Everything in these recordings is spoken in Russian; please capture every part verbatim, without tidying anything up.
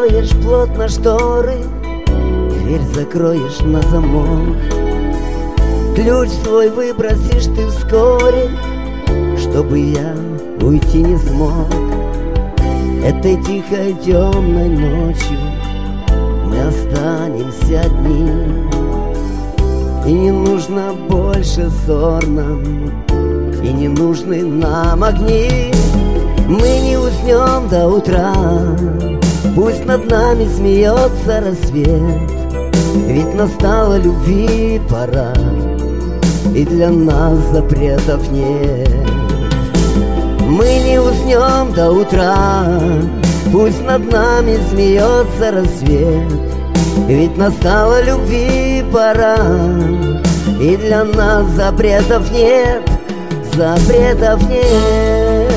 Закроешь плотно шторы, дверь закроешь на замок. Ключ свой выбросишь ты вскоре, чтобы я уйти не смог. Этой тихой темной ночью мы останемся одни, и не нужно больше ссор нам, и не нужны нам огни. Мы не уснем до утра, пусть над нами смеется рассвет, ведь настала любви пора, и для нас запретов нет. Мы не уснем до утра, пусть над нами смеется рассвет, ведь настала любви пора, и для нас запретов нет, запретов нет.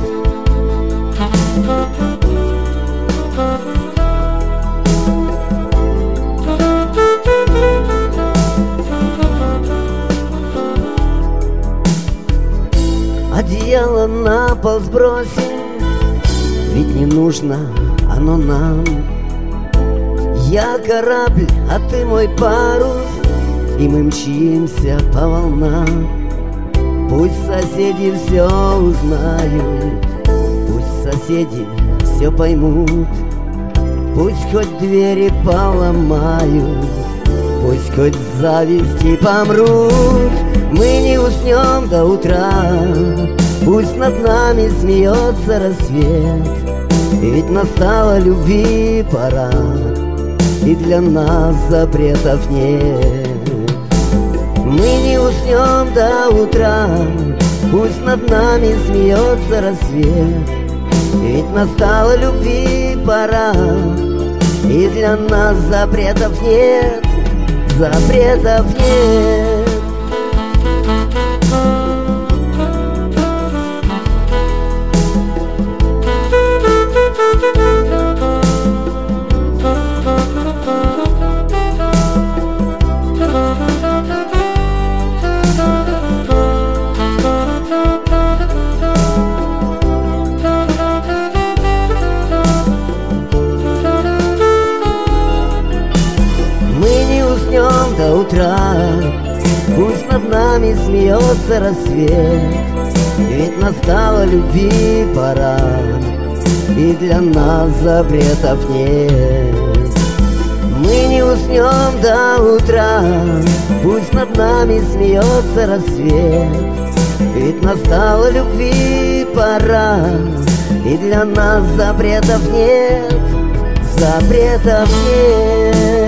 Одеяло на пол сбросим, ведь не нужно оно нам. Я корабль, а ты мой парус, и мы мчимся по волнам. Пусть соседи все узнают, пусть соседи все поймут, пусть хоть двери поломают, пусть хоть зависти помрут. Мы не уснем до утра, пусть над нами смеется рассвет, ведь настала любви пора, и для нас запретов нет. Мы не уснем до утра, пусть над нами смеется рассвет, ведь настала любви пора, и для нас запретов нет, запретов нет. До утра, пусть над нами смеется рассвет, ведь настала любви пора, и для нас запретов нет. Мы не уснем до утра, пусть над нами смеется рассвет, ведь настала любви пора, и для нас запретов нет, запретов нет.